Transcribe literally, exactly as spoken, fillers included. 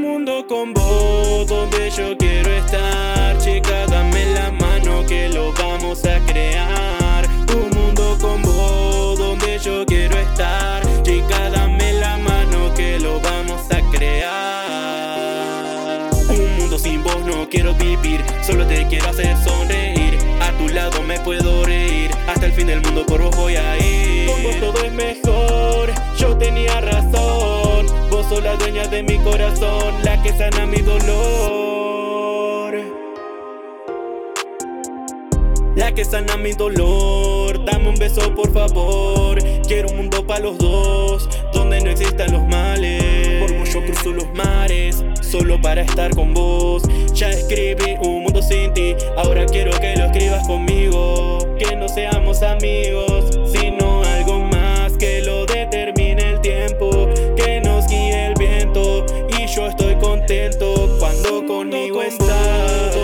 mundo con vos, donde yo quiero estar. Chica, dame la mano que lo vamos a crear. Un mundo con vos, donde yo quiero estar. Chica, dame la mano que lo vamos a crear. Un mundo sin vos no quiero vivir, solo te quiero hacer sonreír. A tu lado me puedo reír, hasta el fin del mundo por vos voy a ir. Con vos todo es mejor, yo tenía razón. Vos sos la dueña de mi corazón, la que sana mi dolor, la que sana mi dolor. Dame un beso por favor, quiero un mundo para los dos, donde no existan los males. Por vos yo cruzo los mares, solo para estar con vos. Ya escribí un mundo sin ti, ahora quiero que lo escribas conmigo. Que no seamos amigos, sino algo más, que lo determine el tiempo, que nos guíe el viento. Y yo estoy contento cuando conmigo estás.